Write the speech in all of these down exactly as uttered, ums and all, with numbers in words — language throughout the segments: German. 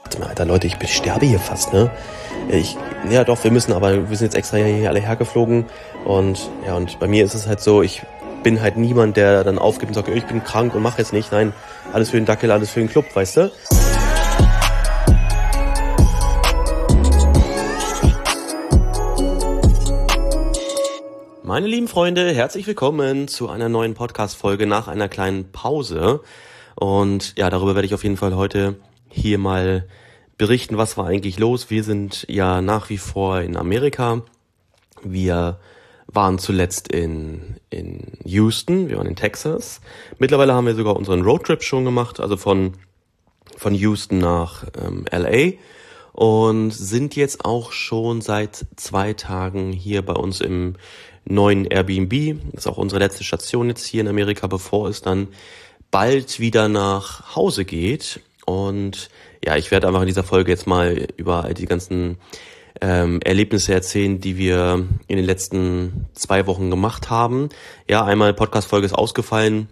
Alter, Leute, ich sterbe hier fast, ne? Ich, ja doch, wir müssen, aber wir sind jetzt extra hier alle hergeflogen und ja, und bei mir ist es halt so, ich bin halt niemand, der dann aufgibt und sagt, ich bin krank und mach jetzt nicht. Nein, alles für den Dackel, alles für den Club, weißt du? Meine lieben Freunde, herzlich willkommen zu einer neuen Podcast-Folge nach einer kleinen Pause. Und ja, darüber werde ich auf jeden Fall heute hier mal berichten, was war eigentlich los. Wir sind ja nach wie vor in Amerika. Wir waren zuletzt in in Houston, wir waren in Texas. Mittlerweile haben wir sogar unseren Roadtrip schon gemacht, also von von Houston nach ähm, L A und sind jetzt auch schon seit zwei Tagen hier bei uns im neuen Airbnb. Das ist auch unsere letzte Station jetzt hier in Amerika, bevor es dann bald wieder nach Hause geht. Und ja, ich werde einfach in dieser Folge jetzt mal über all die ganzen ähm, Erlebnisse erzählen, die wir in den letzten zwei Wochen gemacht haben. Ja, einmal Podcast-Folge ist ausgefallen,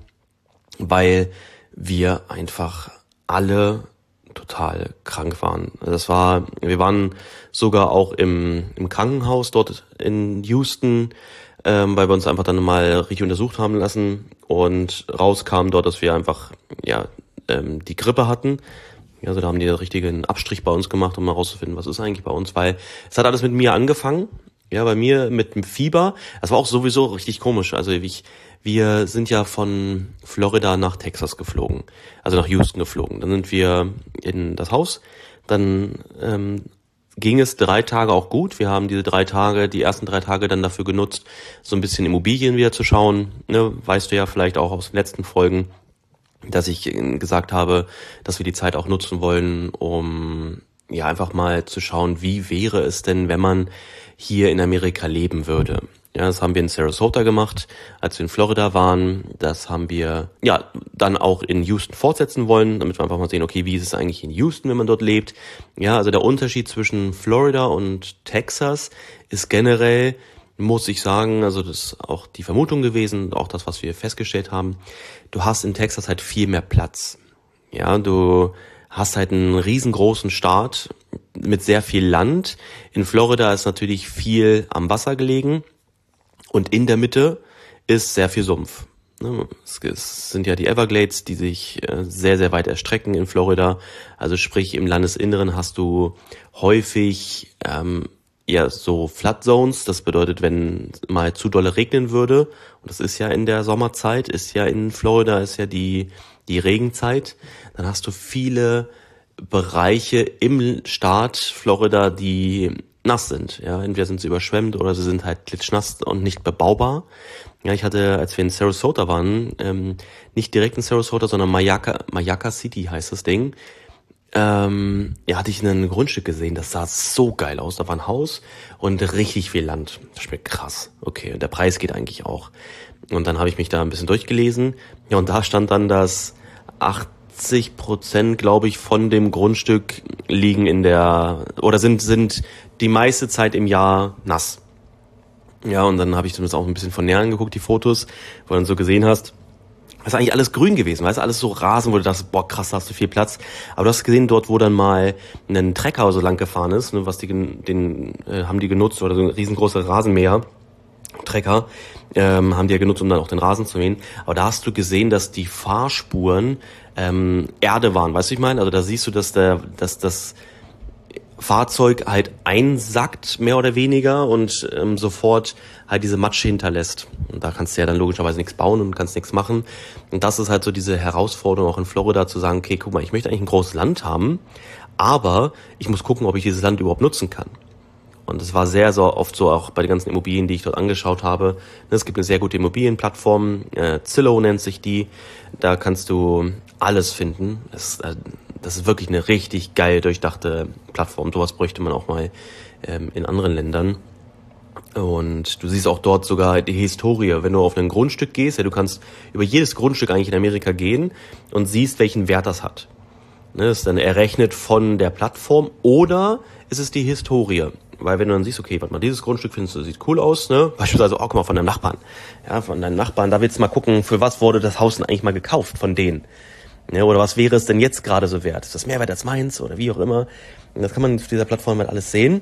weil wir einfach alle total krank waren. Das war, wir waren sogar auch im, im Krankenhaus dort in Houston, ähm, weil wir uns einfach dann mal richtig untersucht haben lassen und rauskam dort, dass wir einfach ja ähm, die Grippe hatten. Also da haben die einen richtigen Abstrich bei uns gemacht, um mal rauszufinden, was ist eigentlich bei uns, weil es hat alles mit mir angefangen. Ja, bei mir mit dem Fieber. Das war auch sowieso richtig komisch. Also ich, wir sind ja von Florida nach Texas geflogen, also nach Houston geflogen. Dann sind wir in das Haus. Dann ähm, ging es drei Tage auch gut. Wir haben diese drei Tage, die ersten drei Tage dann dafür genutzt, so ein bisschen Immobilien wieder zu schauen. Ne, weißt du ja vielleicht auch aus den letzten Folgen, dass ich gesagt habe, dass wir die Zeit auch nutzen wollen, um ja einfach mal zu schauen, wie wäre es denn, wenn man hier in Amerika leben würde. Ja, das haben wir in Sarasota gemacht, als wir in Florida waren. Das haben wir ja dann auch in Houston fortsetzen wollen, damit wir einfach mal sehen, okay, wie ist es eigentlich in Houston, wenn man dort lebt. Ja, also der Unterschied zwischen Florida und Texas ist generell, muss ich sagen, also das ist auch die Vermutung gewesen, auch das, was wir festgestellt haben, du hast in Texas halt viel mehr Platz. Ja, du hast halt einen riesengroßen Staat mit sehr viel Land. In Florida ist natürlich viel am Wasser gelegen und in der Mitte ist sehr viel Sumpf. Es sind ja die Everglades, die sich sehr, sehr weit erstrecken in Florida. Also sprich, im Landesinneren hast du häufig ähm, ja so Flood Zones. Das bedeutet, wenn mal zu dolle regnen würde, und das ist ja in der Sommerzeit, ist ja in Florida, ist ja die die Regenzeit, dann hast du viele Bereiche im Staat Florida, die nass sind. Ja, entweder sind sie überschwemmt oder sie sind halt klitschnass und nicht bebaubar. Ja, ich hatte, als wir in Sarasota waren, ähm, nicht direkt in Sarasota, sondern Mayaka, Mayaka City heißt das Ding. Ähm, ja, hatte ich ein Grundstück gesehen, das sah so geil aus. Da war ein Haus und richtig viel Land. Das schmeckt krass. Okay, und der Preis geht eigentlich auch. Und dann habe ich mich da ein bisschen durchgelesen. Ja, und da stand dann, dass achtzig Prozent, glaube ich, von dem Grundstück liegen in der, oder sind sind die meiste Zeit im Jahr nass. Ja, und dann habe ich zumindest auch ein bisschen von näher angeguckt, die Fotos, wo du dann so gesehen hast, das ist eigentlich alles grün gewesen, weißt du, alles so Rasen, wo du dachtest, boah, krass, da hast du viel Platz. Aber du hast gesehen, dort, wo dann mal ein Trecker so lang gefahren ist, ne, was die, den äh, haben die genutzt, oder so ein riesengroßer Rasenmäher, Trecker, ähm, haben die ja genutzt, um dann auch den Rasen zu mähen. Aber da hast du gesehen, dass die Fahrspuren ähm, Erde waren, weißt du, ich meine? Also da siehst du, dass der, dass das Fahrzeug halt einsackt, mehr oder weniger, und ähm, sofort halt diese Matsche hinterlässt. Und da kannst du ja dann logischerweise nichts bauen und kannst nichts machen. Und das ist halt so diese Herausforderung auch in Florida, zu sagen, okay, guck mal, ich möchte eigentlich ein großes Land haben, aber ich muss gucken, ob ich dieses Land überhaupt nutzen kann. Und es war sehr, sehr oft so, auch bei den ganzen Immobilien, die ich dort angeschaut habe. Es gibt eine sehr gute Immobilienplattform, äh, Zillow nennt sich die. Da kannst du alles finden. Das, äh, das ist wirklich eine richtig geil durchdachte Plattform. Sowas bräuchte man auch mal ähm, in anderen Ländern. Und du siehst auch dort sogar die Historie. Wenn du auf ein Grundstück gehst, ja, du kannst über jedes Grundstück eigentlich in Amerika gehen und siehst, welchen Wert das hat. Ne, das ist dann errechnet von der Plattform, oder ist es die Historie? Weil wenn du dann siehst, okay, warte mal, dieses Grundstück findest du, sieht cool aus, ne? Beispielsweise, oh, guck mal, von deinem Nachbarn. Ja, von deinem Nachbarn, da willst du mal gucken, für was wurde das Haus denn eigentlich mal gekauft von denen. Ja, oder was wäre es denn jetzt gerade so wert? Ist das mehr wert als meins oder wie auch immer? Und das kann man auf dieser Plattform halt alles sehen.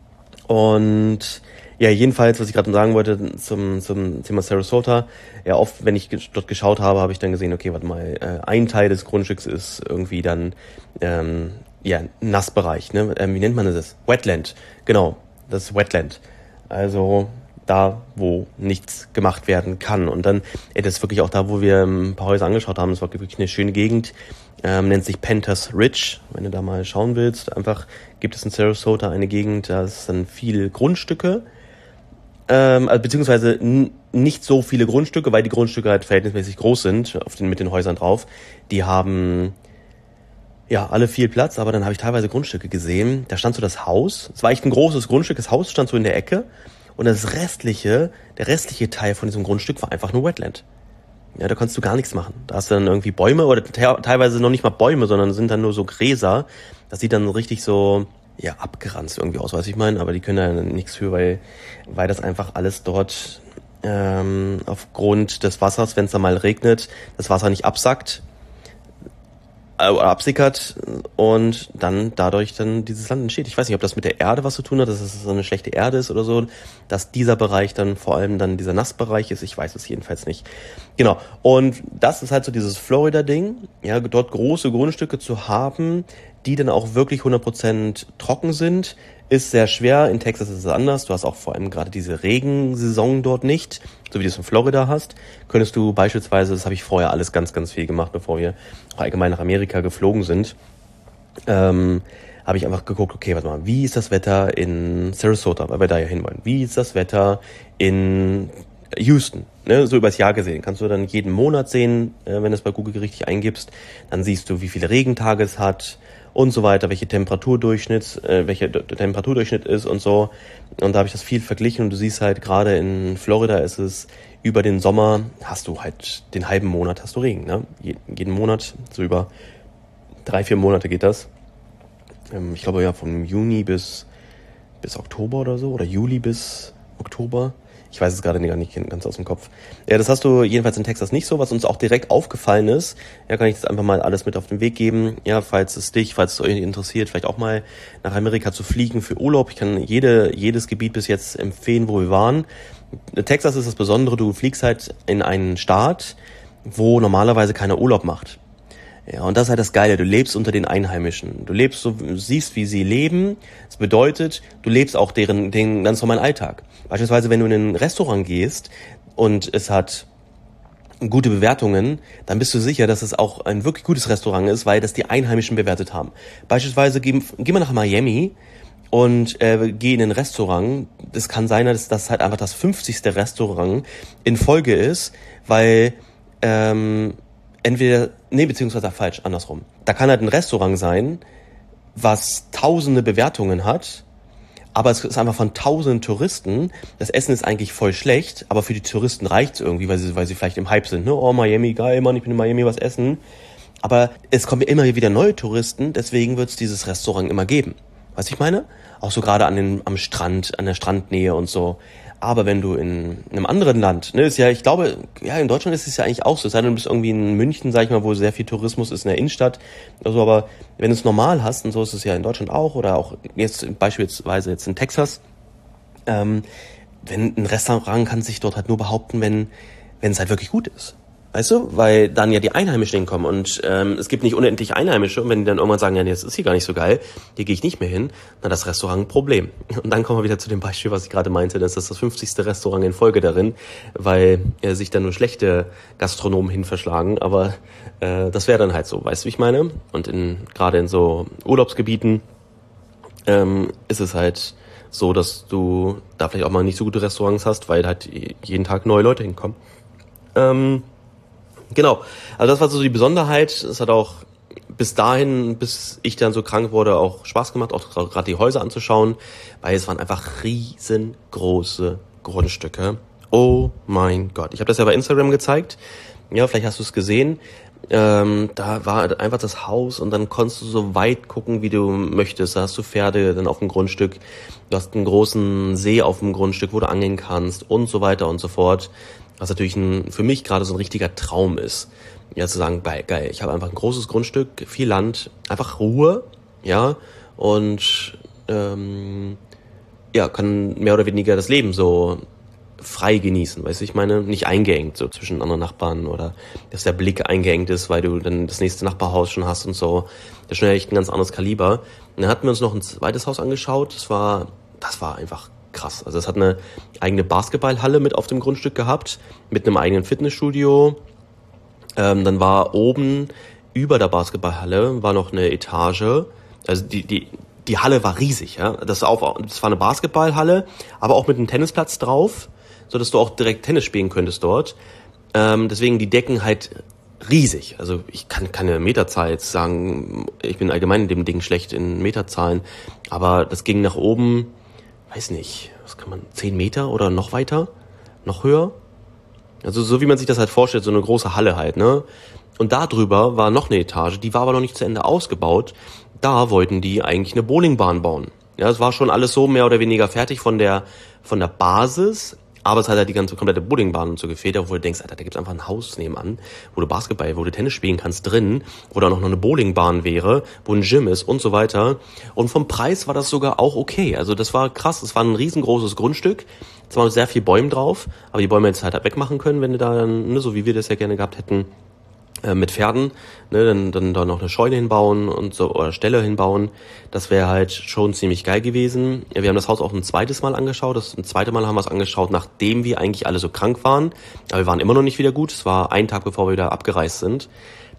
Und ja, jedenfalls, was ich gerade sagen wollte zum zum Thema Sarasota, ja, oft, wenn ich dort geschaut habe, habe ich dann gesehen, okay, warte mal, äh, ein Teil des Grundstücks ist irgendwie dann, ähm, ja, Nassbereich, ne? Ähm, wie nennt man das? Wetland, genau, das ist Wetland. Also da, wo nichts gemacht werden kann. Und dann, ey, das ist wirklich auch da, wo wir ein paar Häuser angeschaut haben, das war wirklich eine schöne Gegend, ähm, nennt sich Panthers Ridge, wenn du da mal schauen willst. Einfach gibt es in Sarasota eine Gegend, da sind viele Grundstücke, ähm, also beziehungsweise n- nicht so viele Grundstücke, weil die Grundstücke halt verhältnismäßig groß sind, auf den, mit den Häusern drauf. Die haben ja alle viel Platz, aber dann habe ich teilweise Grundstücke gesehen, da stand so das Haus, es war echt ein großes Grundstück, das Haus stand so in der Ecke und das restliche, der restliche Teil von diesem Grundstück war einfach nur Wetland. Ja, da konntest du gar nichts machen. Da hast du dann irgendwie Bäume oder te- teilweise noch nicht mal Bäume, sondern sind dann nur so Gräser. Das sieht dann richtig so, ja, abgeranzt irgendwie aus, weiß ich meine, aber die können da nichts für, weil, weil das einfach alles dort ähm, aufgrund des Wassers, wenn es da mal regnet, das Wasser nicht absackt, äh, absickert und dann dadurch dann dieses Land entsteht. Ich weiß nicht, ob das mit der Erde was zu tun hat, dass es so eine schlechte Erde ist oder so, dass dieser Bereich dann vor allem dann dieser Nassbereich ist. Ich weiß es jedenfalls nicht. Genau. Und das ist halt so dieses Florida-Ding, ja, dort große Grundstücke zu haben, die dann auch wirklich hundert Prozent trocken sind, ist sehr schwer. In Texas ist es anders. Du hast auch vor allem gerade diese Regensaison dort nicht, so wie du es in Florida hast. Könntest du beispielsweise, das habe ich vorher alles ganz, ganz viel gemacht, bevor wir auch allgemein nach Amerika geflogen sind, ähm, habe ich einfach geguckt, okay, warte mal, wie ist das Wetter in Sarasota, weil wir da ja hinwollen? Wie ist das Wetter in Houston? Ne, so übers Jahr gesehen. Kannst du dann jeden Monat sehen, äh, wenn du es bei Google richtig eingibst, dann siehst du, wie viele Regentage es hat und so weiter, welche Temperaturdurchschnitt, äh, welcher D- Temperaturdurchschnitt ist und so. Und da habe ich das viel verglichen und du siehst halt, gerade in Florida ist es, über den Sommer hast du halt, den halben Monat hast du Regen, ne? Je, jeden Monat, so über drei, vier Monate geht das. Ähm, ich glaube ja vom Juni bis, bis Oktober oder so, oder Juli bis Oktober. Ich weiß es gerade gar nicht ganz aus dem Kopf. Ja, das hast du jedenfalls in Texas nicht so, was uns auch direkt aufgefallen ist. Ja, kann ich das einfach mal alles mit auf den Weg geben. Ja, falls es dich, falls es euch interessiert, vielleicht auch mal nach Amerika zu fliegen für Urlaub. Ich kann jede, jedes Gebiet bis jetzt empfehlen, wo wir waren. Texas ist das Besondere, du fliegst halt in einen Staat, wo normalerweise keiner Urlaub macht. Ja, und das ist halt das Geile. Du lebst unter den Einheimischen. Du lebst so, du siehst, wie sie leben. Das bedeutet, du lebst auch deren, den ganz normalen Alltag. Beispielsweise, wenn du in ein Restaurant gehst und es hat gute Bewertungen, dann bist du sicher, dass es auch ein wirklich gutes Restaurant ist, weil das die Einheimischen bewertet haben. Beispielsweise, gehen, gehen wir nach Miami und äh, geh in ein Restaurant. Das kann sein, dass das halt einfach das fünfzigste Restaurant in Folge ist, weil ähm, entweder, nee, beziehungsweise falsch, andersrum. Da kann halt ein Restaurant sein, was tausende Bewertungen hat, aber es ist einfach von tausenden Touristen. Das Essen ist eigentlich voll schlecht, aber für die Touristen reicht's irgendwie, weil sie, weil sie vielleicht im Hype sind. Ne? Oh, Miami, geil, Mann, ich bin in Miami, was essen. Aber es kommen immer wieder neue Touristen, deswegen wird's dieses Restaurant immer geben. Weißt du, ich meine? Auch so gerade an den, am Strand, an der Strandnähe und so. Aber wenn du in einem anderen Land, ne, ist ja, ich glaube, ja, in Deutschland ist es ja eigentlich auch so. Es sei denn, du bist irgendwie in München, sag ich mal, wo sehr viel Tourismus ist in der Innenstadt. Also, aber wenn du es normal hast, und so ist es ja in Deutschland auch, oder auch jetzt beispielsweise jetzt in Texas, ähm, wenn ein Restaurant kann sich dort halt nur behaupten, wenn, wenn es halt wirklich gut ist. Weißt du? Weil dann ja die Einheimischen hinkommen und ähm, es gibt nicht unendlich Einheimische und wenn die dann irgendwann sagen, ja, nee, das ist hier gar nicht so geil, hier gehe ich nicht mehr hin, dann das Restaurant ein Problem. Und dann kommen wir wieder zu dem Beispiel, was ich gerade meinte, das ist das fünfzigste Restaurant in Folge darin, weil äh, sich dann nur schlechte Gastronomen hin verschlagen, aber äh, das wäre dann halt so, weißt du, wie ich meine? Und in gerade in so Urlaubsgebieten ähm, ist es halt so, dass du da vielleicht auch mal nicht so gute Restaurants hast, weil halt jeden Tag neue Leute hinkommen. Ähm, Genau, also das war so die Besonderheit. Es hat auch bis dahin, bis ich dann so krank wurde, auch Spaß gemacht, auch gerade die Häuser anzuschauen, weil es waren einfach riesengroße Grundstücke. Oh mein Gott, ich habe das ja bei Instagram gezeigt. Ja, vielleicht hast du es gesehen. Ähm, da war einfach das Haus und dann konntest du so weit gucken, wie du möchtest. Da hast du Pferde dann auf dem Grundstück, du hast einen großen See auf dem Grundstück, wo du angeln kannst und so weiter und so fort. Was natürlich ein, für mich gerade so ein richtiger Traum ist. ja zu sagen, geil, geil, ich habe einfach ein großes Grundstück, viel Land, einfach Ruhe, ja, und ähm, ja, kann mehr oder weniger das Leben so frei genießen, weißt du, ich meine, nicht eingeengt, so zwischen anderen Nachbarn oder dass der Blick eingeengt ist, weil du dann das nächste Nachbarhaus schon hast und so. Das ist schon echt ein ganz anderes Kaliber. Und dann hatten wir uns noch ein zweites Haus angeschaut, das war, das war einfach krass. Also es hat eine eigene Basketballhalle mit auf dem Grundstück gehabt, mit einem eigenen Fitnessstudio. Ähm, dann war oben über der Basketballhalle war noch eine Etage, also die, die, die Halle war riesig, ja. Das war, auch, das war eine Basketballhalle, aber auch mit einem Tennisplatz drauf, so dass du auch direkt Tennis spielen könntest dort. Ähm, deswegen die Decken halt riesig. Also ich kann keine Meterzahl jetzt sagen, ich bin allgemein in dem Ding schlecht in Meterzahlen, aber das ging nach oben, weiß nicht, was kann man, zehn Meter oder noch weiter, noch höher? Also so wie man sich das halt vorstellt, so eine große Halle halt, ne? Und da drüber war noch eine Etage, die war aber noch nicht zu Ende ausgebaut. Da wollten die eigentlich eine Bowlingbahn bauen. Ja, es war schon alles so mehr oder weniger fertig von der von der Basis, aber es hat halt die ganze komplette Bowlingbahn und so gefehlt, wo du denkst, Alter, da gibt's einfach ein Haus nebenan, wo du Basketball, wo du Tennis spielen kannst drin, wo da noch eine Bowlingbahn wäre, wo ein Gym ist und so weiter. Und vom Preis war das sogar auch okay. Also das war krass, es war ein riesengroßes Grundstück, zwar noch sehr viel Bäume drauf, aber die Bäume jetzt halt wegmachen können, wenn du da dann, ne, so wie wir das ja gerne gehabt hätten, äh, mit Pferden, ne, dann, dann da noch eine Scheune hinbauen und so, oder Ställe hinbauen. Das wäre halt schon ziemlich geil gewesen. Ja, wir haben das Haus auch ein zweites Mal angeschaut. Das ein zweite Mal haben wir es angeschaut, nachdem wir eigentlich alle so krank waren. Aber wir waren immer noch nicht wieder gut. Es war ein Tag, bevor wir wieder abgereist sind.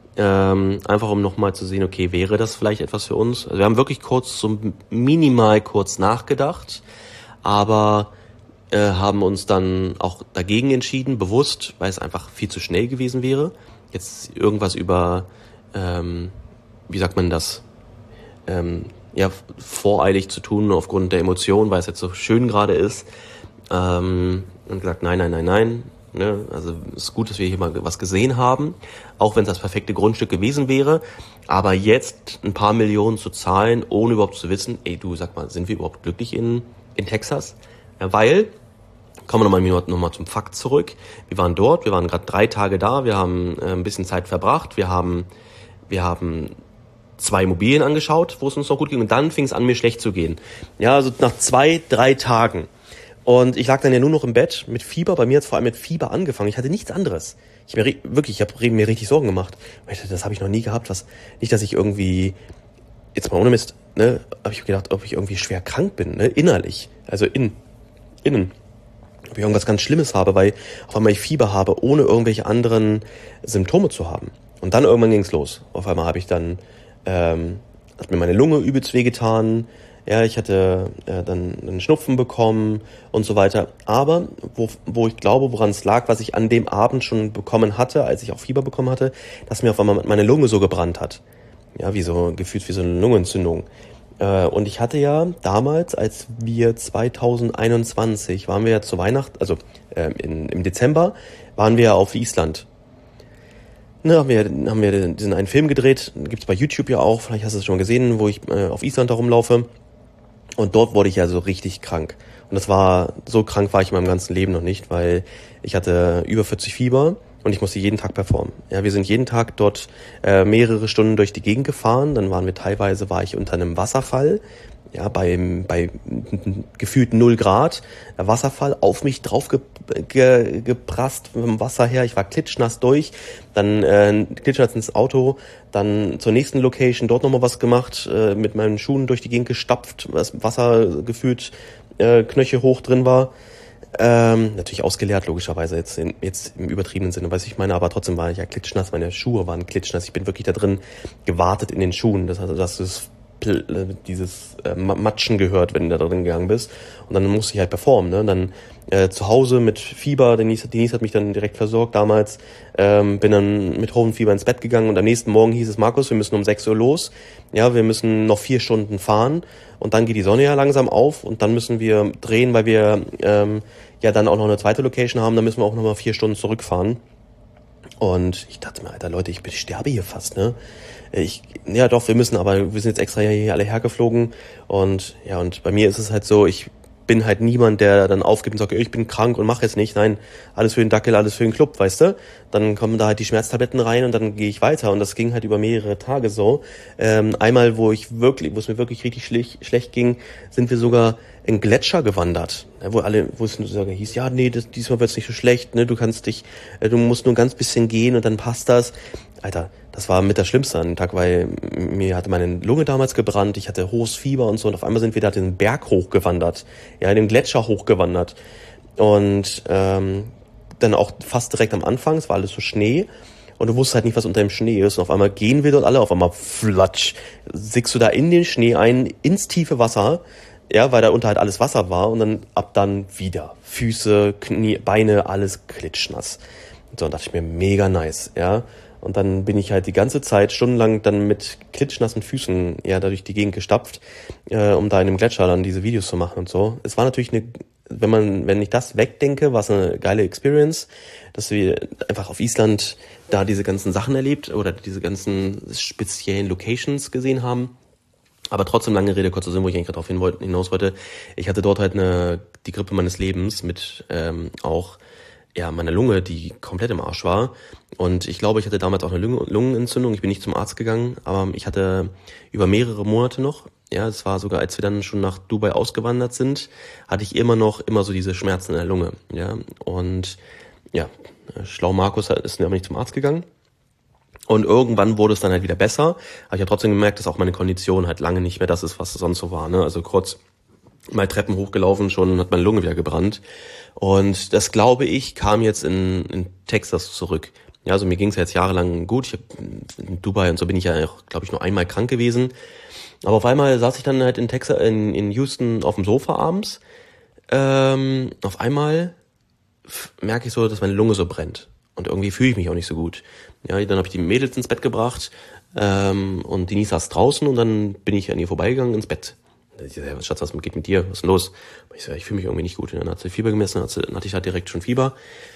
Ähm, einfach um nochmal zu sehen, okay, wäre das vielleicht etwas für uns? Also wir haben wirklich kurz, so minimal kurz nachgedacht, aber äh, haben uns dann auch dagegen entschieden, bewusst, weil es einfach viel zu schnell gewesen wäre. Jetzt irgendwas über, ähm, wie sagt man das, ähm, ja, voreilig zu tun aufgrund der Emotionen, weil es jetzt so schön gerade ist. Ähm, und gesagt, nein, nein, nein, nein. Ne? Also es ist gut, dass wir hier mal was gesehen haben, auch wenn es das perfekte Grundstück gewesen wäre. Aber jetzt ein paar Millionen zu zahlen, ohne überhaupt zu wissen, ey du, sag mal, sind wir überhaupt glücklich in, in Texas? Ja, weil... Kommen wir nochmal noch mal zum Fakt zurück. Wir waren dort, wir waren gerade drei Tage da, wir haben äh, ein bisschen Zeit verbracht, wir haben, wir haben zwei Immobilien angeschaut, wo es uns noch gut ging und dann fing es an, mir schlecht zu gehen. Ja, also nach zwei, drei Tagen. Und ich lag dann ja nur noch im Bett mit Fieber, bei mir hat es vor allem mit Fieber angefangen, ich hatte nichts anderes. Ich mir wirklich, ich habe mir richtig Sorgen gemacht. Das habe ich noch nie gehabt, was nicht, dass ich irgendwie, jetzt mal ohne Mist, ne, habe ich gedacht, ob ich irgendwie schwer krank bin, ne, innerlich, also in, innen. Ob ich irgendwas ganz Schlimmes habe, weil auf einmal ich Fieber habe, ohne irgendwelche anderen Symptome zu haben. Und dann irgendwann ging's los. Auf einmal habe ich dann, ähm, hat mir meine Lunge übelst wehgetan, ja, ich hatte äh, dann einen Schnupfen bekommen und so weiter. Aber wo, wo ich glaube, woran es lag, was ich an dem Abend schon bekommen hatte, als ich auch Fieber bekommen hatte, dass mir auf einmal meine Lunge so gebrannt hat. Ja, wie so, gefühlt wie so eine Lungenentzündung. Und ich hatte ja damals, als wir zwanzig einundzwanzig, waren wir ja zu Weihnachten, also äh, in, im Dezember, waren wir ja auf Island. Ne, haben wir, haben wir diesen einen Film gedreht, gibt's bei YouTube ja auch, vielleicht hast du es schon gesehen, wo ich äh, auf Island da rumlaufe. Und dort wurde ich ja so richtig krank. Und das war, so krank war ich in meinem ganzen Leben noch nicht, weil ich hatte über vierzig Fieber. Und ich musste jeden Tag performen. Ja, wir sind jeden Tag dort äh, mehrere Stunden durch die Gegend gefahren. Dann waren wir teilweise, war ich unter einem Wasserfall, ja, bei, bei gefühlt null Grad. Der Wasserfall auf mich drauf ge, ge, geprasst vom Wasser her. Ich war klitschnass durch. Dann äh, klitschnass ins Auto. Dann zur nächsten Location dort nochmal was gemacht. Äh, mit meinen Schuhen durch die Gegend gestapft. Das Wasser gefühlt äh, Knöchel hoch drin war. Ähm, natürlich ausgeleert, logischerweise, jetzt, in, jetzt im übertriebenen Sinne, weiß ich meine, aber trotzdem war ich ja klitschnass, meine Schuhe waren klitschnass, ich bin wirklich da drin gewartet in den Schuhen, das heißt, dass es dieses äh, Matschen gehört, wenn du da drin gegangen bist, und dann musste ich halt performen, ne? Dann äh, zu Hause mit Fieber, Denise, Denise hat mich dann direkt versorgt damals, ähm, bin dann mit hohem Fieber ins Bett gegangen und am nächsten Morgen hieß es, Markus, wir müssen um sechs Uhr los, ja, wir müssen noch vier Stunden fahren und dann geht die Sonne ja langsam auf und dann müssen wir drehen, weil wir ähm, ja dann auch noch eine zweite Location haben, dann müssen wir auch noch mal vier Stunden zurückfahren. Und ich dachte mir, Alter, Leute, ich, ich sterbe hier fast, ne? Ich, ja doch, wir müssen, aber wir sind jetzt extra hier alle hergeflogen und ja, und bei mir ist es halt so, ich bin halt niemand, der dann aufgibt und sagt, ich bin krank und mache es nicht. Nein, alles für den Dackel, alles für den Club, weißt du? Dann kommen da halt die Schmerztabletten rein und dann gehe ich weiter. Und das ging halt über mehrere Tage so. Ähm, einmal, wo ich wirklich, wo es mir wirklich richtig schlecht, schlecht ging, sind wir sogar in Gletscher gewandert. Ja, wo alle, wo es sogar hieß, ja, nee, das, diesmal wird's nicht so schlecht, ne? Du kannst dich, äh, du musst nur ein ganz bisschen gehen und dann passt das. Alter, das war mit das Schlimmste an dem Tag, weil mir hatte meine Lunge damals gebrannt, ich hatte hohes Fieber und so und auf einmal sind wir da den Berg hochgewandert, ja, in den Gletscher hochgewandert und ähm, dann auch fast direkt am Anfang, es war alles so Schnee und du wusstest halt nicht, was unter dem Schnee ist und auf einmal gehen wir dort alle, auf einmal flatsch, sickst du da in den Schnee ein, ins tiefe Wasser, ja, weil da unter halt alles Wasser war und dann ab dann wieder Füße, Knie, Beine, alles klitschnass. Und so, und dachte ich mir, mega nice, ja. Und dann bin ich halt die ganze Zeit stundenlang dann mit klitschnassen Füßen ja dadurch die Gegend gestapft, äh, um da in einem Gletscher dann diese Videos zu machen und so. Es war natürlich eine, wenn man, wenn ich das wegdenke, war es eine geile Experience, dass wir einfach auf Island da diese ganzen Sachen erlebt oder diese ganzen speziellen Locations gesehen haben. Aber trotzdem, lange Rede, kurzer Sinn, wo ich eigentlich darauf hinaus wollte. Ich hatte dort halt eine, die Grippe meines Lebens mit ähm, auch ja meiner Lunge, die komplett im Arsch war. Und ich glaube, ich hatte damals auch eine Lungen- Lungenentzündung. Ich bin nicht zum Arzt gegangen, aber ich hatte über mehrere Monate noch, ja, es war sogar, als wir dann schon nach Dubai ausgewandert sind, hatte ich immer noch immer so diese Schmerzen in der Lunge, ja. Und ja, schlau Markus ist aber nicht zum Arzt gegangen. Und irgendwann wurde es dann halt wieder besser. Aber ich habe trotzdem gemerkt, dass auch meine Kondition halt lange nicht mehr das ist, was es sonst so war, ne? Also kurz mal Treppen hochgelaufen, schon hat meine Lunge wieder gebrannt. Und das, glaube ich, kam jetzt in, in Texas zurück. Ja, also mir ging es ja jetzt jahrelang gut. Ich hab, in Dubai und so bin ich ja auch, glaube ich, nur einmal krank gewesen. Aber auf einmal saß ich dann halt in Texas, in, in Houston auf dem Sofa abends. Ähm, auf einmal f- merke ich so, dass meine Lunge so brennt. Und irgendwie fühle ich mich auch nicht so gut. Ja, dann habe ich die Mädels ins Bett gebracht ähm, und Denise saß draußen und dann bin ich an ihr vorbeigegangen ins Bett. Ich so, hey, Schatz, was geht mit dir? Was ist denn los? Ich so, ich fühle mich irgendwie nicht gut. Und dann hat sie Fieber gemessen, dann, dann hatte ich halt direkt schon Fieber.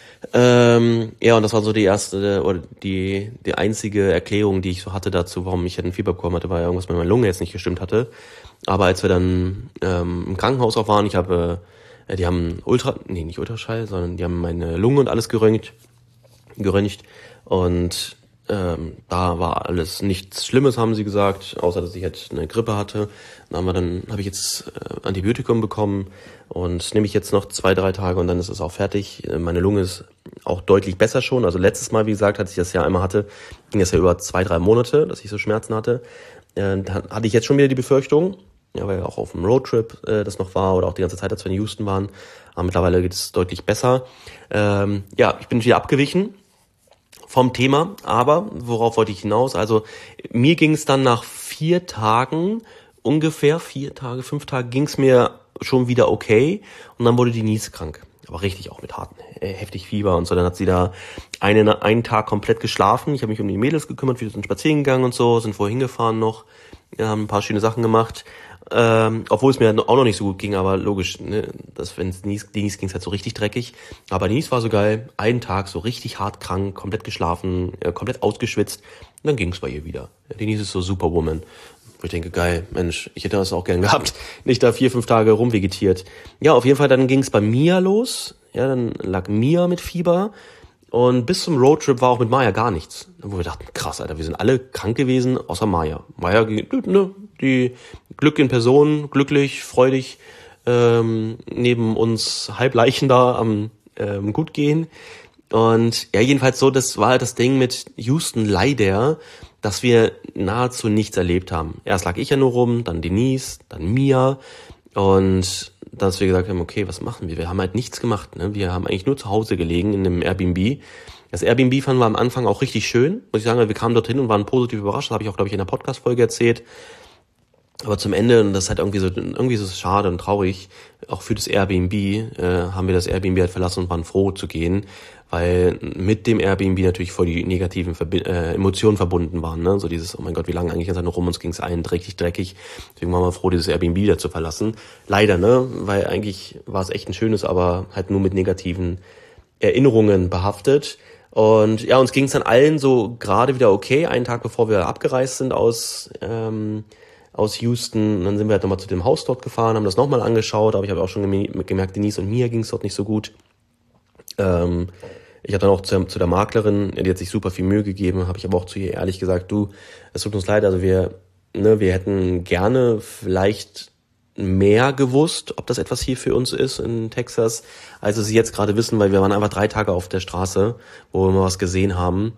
Ähm, ja, und das war so die erste oder die die einzige Erklärung, die ich so hatte dazu, warum ich halt ein Fieber bekommen hatte, weil irgendwas mit meiner Lunge jetzt nicht gestimmt hatte. Aber als wir dann ähm, im Krankenhaus auch waren, ich habe, äh, die haben Ultra, nee, nicht Ultraschall, sondern die haben meine Lunge und alles geröntgt, geröntgt und ähm, da war alles nichts Schlimmes, haben sie gesagt, außer dass ich halt eine Grippe hatte. Dann haben wir dann habe ich jetzt äh, Antibiotikum bekommen und nehme ich jetzt noch zwei, drei Tage und dann ist es auch fertig. Meine Lunge ist auch deutlich besser schon. Also letztes Mal, wie gesagt, als ich das ja einmal hatte, ging es ja über zwei, drei Monate, dass ich so Schmerzen hatte. Äh, da hatte ich jetzt schon wieder die Befürchtung, ja, weil auch auf dem Roadtrip äh, das noch war oder auch die ganze Zeit, als wir in Houston waren. Aber mittlerweile geht es deutlich besser. Ähm, ja, ich bin wieder abgewichen vom Thema, aber worauf wollte ich hinaus? Also mir ging es dann nach vier Tagen, ungefähr vier Tage, fünf Tage, ging es mir schon wieder okay und dann wurde Denise krank. Aber richtig auch mit harten, äh, heftig Fieber und so. Dann hat sie da einen, einen Tag komplett geschlafen. Ich habe mich um die Mädels gekümmert, wir sind spazieren gegangen und so, sind vorher hingefahren noch, wir haben ein paar schöne Sachen gemacht. Ähm, obwohl es mir auch noch nicht so gut ging, aber logisch, ne, dass wenn es Denise ging, es halt so richtig dreckig. Aber Denise war so geil, einen Tag so richtig hart krank, komplett geschlafen, äh, komplett ausgeschwitzt. Und dann ging es bei ihr wieder. Ja, Denise ist so Superwoman. Wo ich denke, geil, Mensch, ich hätte das auch gern gehabt. Nicht da vier, fünf Tage rumvegetiert. Ja, auf jeden Fall, dann ging es bei Mia los. Ja, dann lag Mia mit Fieber. Und bis zum Roadtrip war auch mit Maya gar nichts. Wo wir dachten, krass, Alter, wir sind alle krank gewesen, außer Maya. Maya, ne, die Glück in Person, glücklich, freudig, ähm, neben uns Halbleichen da am ähm, gut gehen. Und ja, jedenfalls so, das war halt das Ding mit Houston leider, dass wir nahezu nichts erlebt haben. Erst lag ich ja nur rum, dann Denise, dann Mia und dass wir gesagt haben, okay, was machen wir? Wir haben halt nichts gemacht, ne? Wir haben eigentlich nur zu Hause gelegen in einem Airbnb. Das Airbnb fanden wir am Anfang auch richtig schön, muss ich sagen, wir kamen dorthin und waren positiv überrascht. Das habe ich auch, glaube ich, in der Podcast-Folge erzählt. Aber zum Ende, und das ist halt irgendwie so, irgendwie so schade und traurig, auch für das Airbnb, äh, haben wir das Airbnb halt verlassen und waren froh zu gehen, weil mit dem Airbnb natürlich voll die negativen Verbi- äh, Emotionen verbunden waren, ne? So dieses, oh mein Gott, wie lange eigentlich ganz noch rum, uns ging's allen dreckig, dreckig. Deswegen waren wir froh, dieses Airbnb wieder zu verlassen. Leider, ne? Weil eigentlich war es echt ein schönes, aber halt nur mit negativen Erinnerungen behaftet. Und ja, uns ging's dann allen so gerade wieder okay, einen Tag bevor wir abgereist sind aus, ähm, aus Houston. Und dann sind wir halt nochmal zu dem Haus dort gefahren, haben das nochmal angeschaut, aber ich habe auch schon gemerkt, Denise und mir ging es dort nicht so gut. Ähm, ich hatte dann auch zu, zu der Maklerin, die hat sich super viel Mühe gegeben, habe ich aber auch zu ihr ehrlich gesagt, du, es tut uns leid, also wir, ne, wir hätten gerne vielleicht mehr gewusst, ob das etwas hier für uns ist in Texas, als es jetzt gerade wissen, weil wir waren einfach drei Tage auf der Straße, wo wir mal was gesehen haben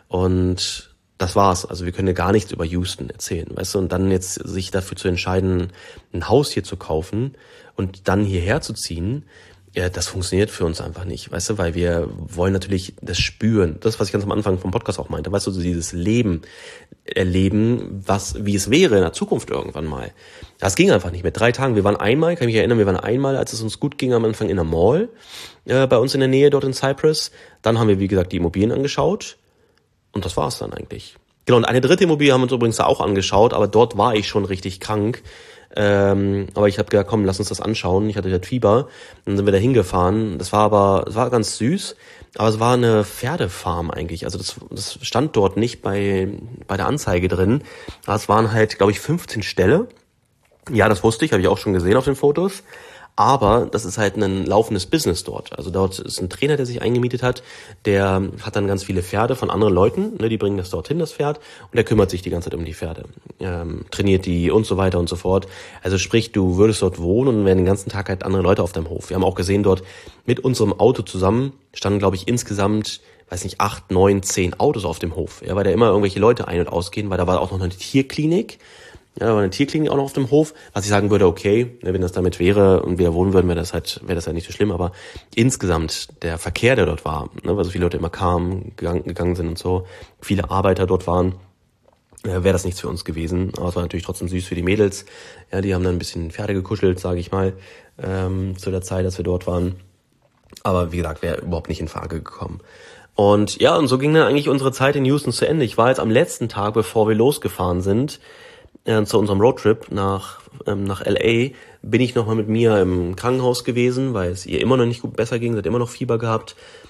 und das war's. Also wir können ja gar nichts über Houston erzählen, weißt du, und dann jetzt sich dafür zu entscheiden, ein Haus hier zu kaufen und dann hierher zu ziehen, ja, das funktioniert für uns einfach nicht, weißt du, weil wir wollen natürlich das spüren, das, was ich ganz am Anfang vom Podcast auch meinte, weißt du, so dieses Leben erleben, was, wie es wäre in der Zukunft irgendwann mal. Das ging einfach nicht mit drei Tagen. Wir waren einmal, kann ich mich erinnern, wir waren einmal, als es uns gut ging, am Anfang in der Mall, äh, bei uns in der Nähe dort in Cypress. Dann haben wir, wie gesagt, die Immobilien angeschaut und das war's dann eigentlich. Genau, und eine dritte Immobilie haben wir uns übrigens auch angeschaut, aber dort war ich schon richtig krank. Ähm, aber ich habe gesagt, komm, lass uns das anschauen. Ich hatte halt Fieber. Dann sind wir da hingefahren. Das war aber, es war ganz süß, aber es war eine Pferdefarm eigentlich. Also das, das stand dort nicht bei bei der Anzeige drin. Aber es waren halt, glaube ich, fünfzehn Ställe. Ja, das wusste ich, habe ich auch schon gesehen auf den Fotos. Aber das ist halt ein laufendes Business dort. Also dort ist ein Trainer, der sich eingemietet hat, der hat dann ganz viele Pferde von anderen Leuten, ne, die bringen das dorthin, das Pferd, und der kümmert sich die ganze Zeit um die Pferde, ähm, trainiert die und so weiter und so fort. Also sprich, du würdest dort wohnen und wären den ganzen Tag halt andere Leute auf deinem Hof. Wir haben auch gesehen, dort mit unserem Auto zusammen standen, glaube ich, insgesamt, weiß nicht, acht, neun, zehn Autos auf dem Hof, ja, weil da immer irgendwelche Leute ein- und ausgehen, weil da war auch noch eine Tierklinik. Ja, da war eine Tierklinik auch noch auf dem Hof, was ich sagen würde, okay, wenn das damit wäre und wir da wohnen würden, wäre das halt, wäre das halt nicht so schlimm, aber insgesamt der Verkehr, der dort war, ne, weil so viele Leute immer kamen, gegangen, gegangen sind und so, viele Arbeiter dort waren, äh, wäre das nichts für uns gewesen, aber es war natürlich trotzdem süß für die Mädels, ja, die haben dann ein bisschen Pferde gekuschelt, sage ich mal, ähm, zu der Zeit, als wir dort waren, aber wie gesagt, wäre überhaupt nicht in Frage gekommen. Und ja, und so ging dann eigentlich unsere Zeit in Houston zu Ende. Ich war jetzt am letzten Tag, bevor wir losgefahren sind, zu unserem Roadtrip nach ähm, nach L A, bin ich nochmal mit Mia im Krankenhaus gewesen, weil es ihr immer noch nicht gut besser ging, sie hat immer noch Fieber gehabt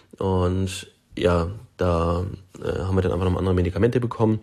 und ja, da äh, haben wir dann einfach noch andere Medikamente bekommen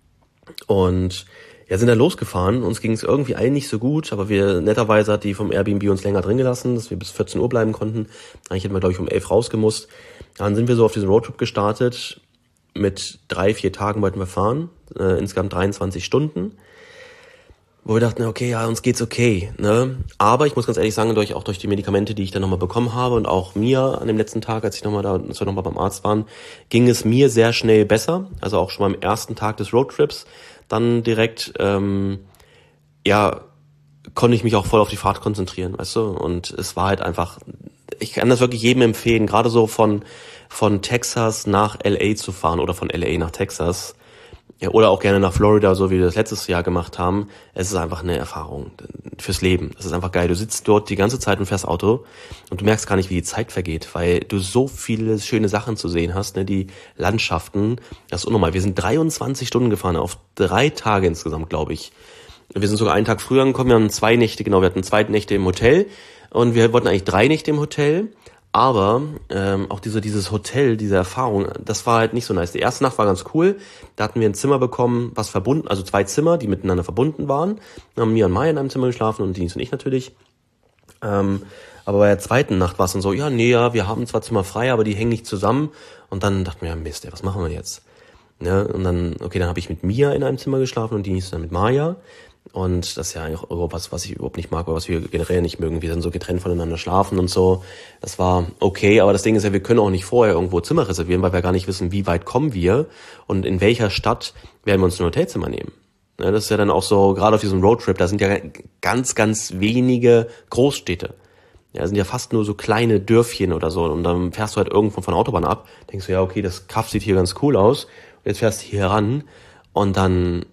und ja, sind dann losgefahren, uns ging es irgendwie allen nicht so gut, aber wir, netterweise hat die vom Airbnb uns länger drin gelassen, dass wir bis vierzehn Uhr bleiben konnten, eigentlich hätten wir glaube ich um elf rausgemusst, dann sind wir so auf diesen Roadtrip gestartet, mit drei, vier Tagen wollten wir fahren, äh, insgesamt dreiundzwanzig Stunden, wo wir dachten, okay, ja, uns geht's okay, ne? Aber ich muss ganz ehrlich sagen, durch, auch durch die Medikamente, die ich dann nochmal bekommen habe und auch mir an dem letzten Tag, als ich nochmal da, als wir nochmal beim Arzt waren, ging es mir sehr schnell besser. Also auch schon beim ersten Tag des Roadtrips. Dann direkt, ähm, ja, konnte ich mich auch voll auf die Fahrt konzentrieren, weißt du? Und es war halt einfach, ich kann das wirklich jedem empfehlen, gerade so von, von Texas nach L A zu fahren oder von L A nach Texas. Ja, oder auch gerne nach Florida, so wie wir das letztes Jahr gemacht haben. Es ist einfach eine Erfahrung fürs Leben. Das ist einfach geil. Du sitzt dort die ganze Zeit und fährst Auto und du merkst gar nicht, wie die Zeit vergeht, weil du so viele schöne Sachen zu sehen hast, ne? Die Landschaften, das ist unnormal. Wir sind dreiundzwanzig Stunden gefahren, auf drei Tage insgesamt, glaube ich. Wir sind sogar einen Tag früher angekommen, wir haben zwei Nächte, genau, wir hatten zwei Nächte im Hotel und wir wollten eigentlich drei Nächte im Hotel. Aber ähm, auch diese dieses Hotel, diese Erfahrung, das war halt nicht so nice. Die erste Nacht war ganz cool. Da hatten wir ein Zimmer bekommen, was verbunden, also zwei Zimmer, die miteinander verbunden waren. Dann haben Mia und Maya in einem Zimmer geschlafen und Denise und ich natürlich. Ähm, aber bei der zweiten Nacht war es dann so, ja, nee, ja, wir haben zwar Zimmer frei, aber die hängen nicht zusammen. Und dann dachten wir, ja, Mist, ey, was machen wir jetzt? Ja, und dann, okay, dann habe ich mit Mia in einem Zimmer geschlafen und Denise dann mit Maya. Und das ist ja eigentlich auch was, was ich überhaupt nicht mag, oder was wir generell nicht mögen. Wir sind so getrennt voneinander schlafen und so. Das war okay, aber das Ding ist ja, wir können auch nicht vorher irgendwo Zimmer reservieren, weil wir gar nicht wissen, wie weit kommen wir und in welcher Stadt werden wir uns ein Hotelzimmer nehmen. Ja, das ist ja dann auch so, gerade auf diesem Roadtrip, da sind ja ganz, ganz wenige Großstädte. Ja, sind ja fast nur so kleine Dörfchen oder so. Und dann fährst du halt irgendwo von der Autobahn ab, denkst du, ja, okay, das Kaff sieht hier ganz cool aus. Und jetzt fährst du hier ran und dann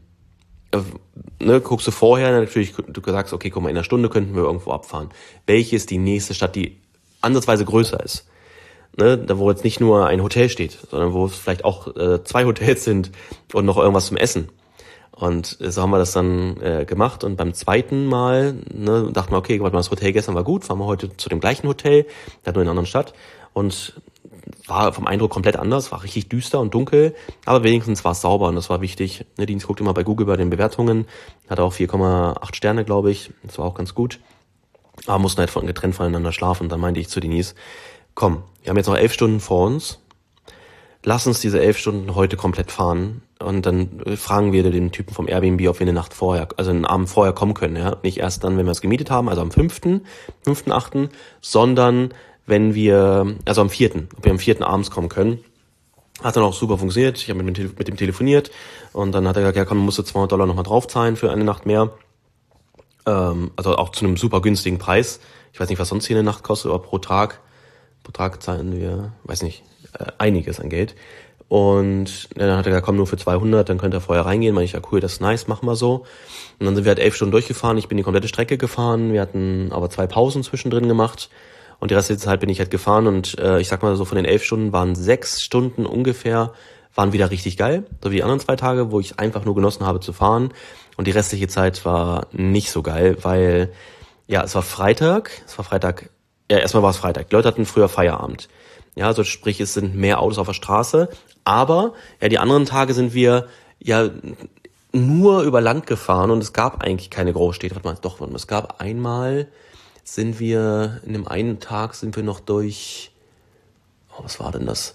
ne, guckst du vorher, natürlich, du sagst, okay, guck mal, in einer Stunde könnten wir irgendwo abfahren. Welche ist die nächste Stadt, die ansatzweise größer ist? Ne, da wo jetzt nicht nur ein Hotel steht, sondern wo es vielleicht auch äh, zwei Hotels sind und noch irgendwas zum Essen. Und so haben wir das dann äh, gemacht und beim zweiten Mal ne, dachten wir, okay, warte mal, das Hotel gestern war gut, fahren wir heute zu dem gleichen Hotel, halt nur in einer anderen Stadt und war vom Eindruck komplett anders, war richtig düster und dunkel, aber wenigstens war es sauber und das war wichtig. Ne, Dienst guckt immer bei Google bei den Bewertungen, hat auch vier Komma acht Sterne, glaube ich, das war auch ganz gut. Aber mussten halt von, getrennt voneinander schlafen und dann meinte ich zu Denise, komm, wir haben jetzt noch elf Stunden vor uns, lass uns diese elf Stunden heute komplett fahren und dann fragen wir den Typen vom Airbnb, ob wir eine Nacht vorher, also einen Abend vorher kommen können. Ja? Nicht erst dann, wenn wir es gemietet haben, also am fünften, fünften, achten, sondern wenn wir, also am vierten, ob wir am vierten abends kommen können. Hat dann auch super funktioniert, ich habe mit, mit dem telefoniert und dann hat er gesagt, ja komm, musst du zweihundert Dollar nochmal draufzahlen für eine Nacht mehr. Ähm, also auch zu einem super günstigen Preis. Ich weiß nicht, was sonst hier eine Nacht kostet, aber pro Tag, pro Tag zahlen wir, weiß nicht, äh, einiges an Geld. Und dann hat er gesagt, komm, nur für zweihundert, dann könnt ihr vorher reingehen. Meine ich, ja cool, das ist nice, machen wir so. Und dann sind wir halt elf Stunden durchgefahren, ich bin die komplette Strecke gefahren, wir hatten aber zwei Pausen zwischendrin gemacht und die restliche Zeit bin ich halt gefahren und äh, ich sag mal so, von den elf Stunden waren sechs Stunden ungefähr, waren wieder richtig geil, so wie die anderen zwei Tage, wo ich einfach nur genossen habe zu fahren und die restliche Zeit war nicht so geil, weil, ja, es war Freitag, es war Freitag, ja, erstmal war es Freitag, die Leute hatten früher Feierabend. Ja, also sprich, es sind mehr Autos auf der Straße, aber ja, die anderen Tage sind wir ja nur über Land gefahren und es gab eigentlich keine Großstädte. Warte mal, doch, warte mal, es gab einmal, sind wir, in dem einen Tag sind wir noch durch, oh, was war denn das?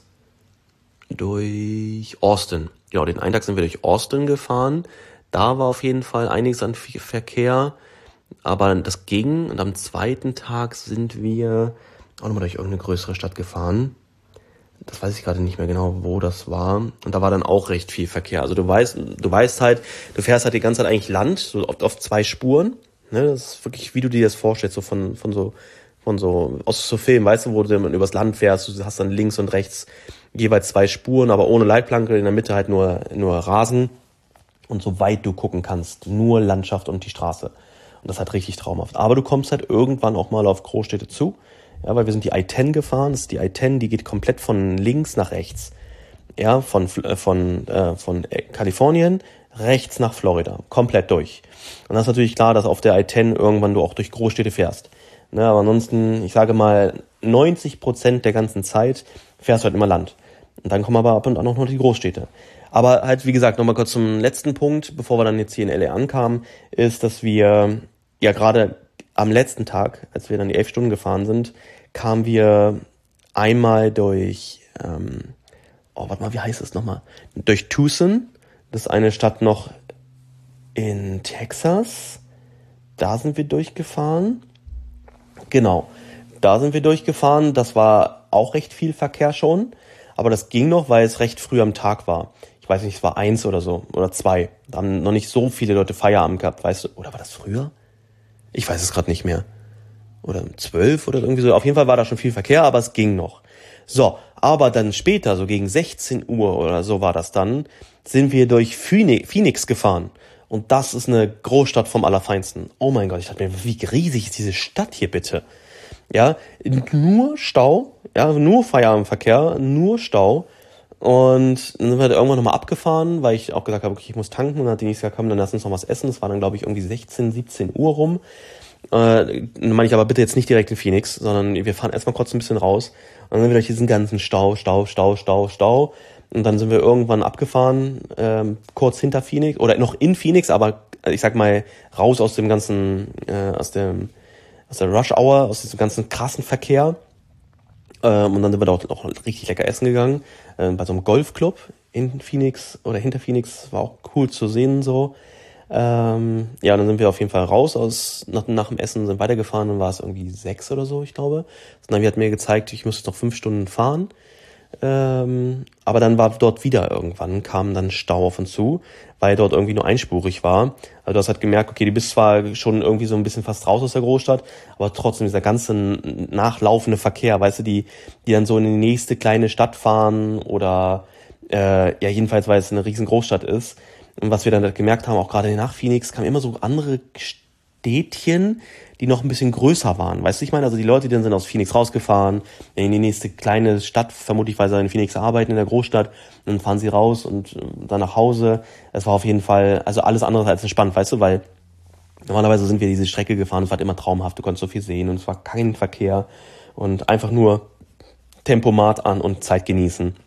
Durch Austin. Genau, den einen Tag sind wir durch Austin gefahren, da war auf jeden Fall einiges an Verkehr, aber das ging und am zweiten Tag sind wir auch nochmal durch irgendeine größere Stadt gefahren. Das weiß ich gerade nicht mehr genau, wo das war. Und da war dann auch recht viel Verkehr. Also du weißt, du weißt halt, du fährst halt die ganze Zeit eigentlich Land, so oft auf zwei Spuren. Ne, das ist wirklich, wie du dir das vorstellst, so von, von so, von so, aus so Filmen, weißt du, wo du dann übers Land fährst, du hast dann links und rechts jeweils zwei Spuren, aber ohne Leitplanke, in der Mitte halt nur, nur Rasen. Und so weit du gucken kannst, nur Landschaft und die Straße. Und das ist halt richtig traumhaft. Aber du kommst halt irgendwann auch mal auf Großstädte zu. Ja, weil wir sind die I zehn gefahren, das ist die I zehn, die geht komplett von links nach rechts. Ja, von, von, äh, von Kalifornien rechts nach Florida, komplett durch. Und das ist natürlich klar, dass auf der I zehn irgendwann du auch durch Großstädte fährst. Ne, aber ansonsten, ich sage mal, neunzig Prozent der ganzen Zeit fährst du halt immer Land. Und dann kommen aber ab und an auch noch die Großstädte. Aber halt, wie gesagt, nochmal kurz zum letzten Punkt, bevor wir dann jetzt hier in L A ankamen, ist, dass wir ja gerade am letzten Tag, als wir dann die elf Stunden gefahren sind, kamen wir einmal durch, ähm, oh, warte mal, wie heißt das nochmal? Durch Tucson, das ist eine Stadt noch in Texas, da sind wir durchgefahren. Genau, da sind wir durchgefahren, das war auch recht viel Verkehr schon, aber das ging noch, weil es recht früh am Tag war. Ich weiß nicht, es war eins oder so, oder zwei. Da haben noch nicht so viele Leute Feierabend gehabt, weißt du, oder war das früher? Ich weiß es gerade nicht mehr. Oder um zwölf oder irgendwie so. Auf jeden Fall war da schon viel Verkehr, aber es ging noch. So, aber dann später, so gegen sechzehn Uhr oder so war das dann, sind wir durch Phoenix gefahren. Und das ist eine Großstadt vom Allerfeinsten. Oh mein Gott, ich dachte mir, wie riesig ist diese Stadt hier bitte? Ja, nur Stau, ja, nur Feierabendverkehr, nur Stau. Und dann sind wir halt irgendwann nochmal abgefahren, weil ich auch gesagt habe, okay, ich muss tanken. Und dann hat die nächste gesagt, komm, dann lass uns noch was essen. Das war dann, glaube ich, irgendwie sechzehn, siebzehn Uhr rum. Äh, dann meine ich aber bitte jetzt nicht direkt in Phoenix, sondern wir fahren erstmal kurz ein bisschen raus. Und dann sind wir durch diesen ganzen Stau, Stau, Stau, Stau, Stau. Und dann sind wir irgendwann abgefahren, ähm, kurz hinter Phoenix, oder noch in Phoenix, aber ich sag mal, raus aus dem ganzen, äh, aus dem, aus der Rush Hour, aus diesem ganzen krassen Verkehr. Ähm, und dann sind wir dort auch richtig lecker essen gegangen, äh, bei so einem Golfclub in Phoenix oder hinter Phoenix, war auch cool zu sehen so. Ähm, ja, dann sind wir auf jeden Fall raus aus, nach, nach dem Essen, sind weitergefahren, dann war es irgendwie sechs oder so, ich glaube. Das Navi hat mir gezeigt, ich müsste noch fünf Stunden fahren. Ähm, aber dann war dort wieder irgendwann, kam dann Stau auf uns zu, weil dort irgendwie nur einspurig war. Also du hast halt gemerkt, okay, du bist zwar schon irgendwie so ein bisschen fast raus aus der Großstadt, aber trotzdem dieser ganze nachlaufende Verkehr, weißt du, die, die dann so in die nächste kleine Stadt fahren oder, äh, ja, jedenfalls, weil es eine riesen Großstadt ist. Und was wir dann halt gemerkt haben, auch gerade nach Phoenix, kamen immer so andere Städtchen, die noch ein bisschen größer waren. Weißt du, ich meine, also die Leute, die dann sind aus Phoenix rausgefahren, in die nächste kleine Stadt, vermutlich, weil sie in Phoenix arbeiten, in der Großstadt, und dann fahren sie raus und dann nach Hause. Es war auf jeden Fall, also alles andere als entspannt, weißt du, weil normalerweise sind wir diese Strecke gefahren, es war immer traumhaft, du konntest so viel sehen und es war kein Verkehr und einfach nur Tempomat an und Zeit genießen.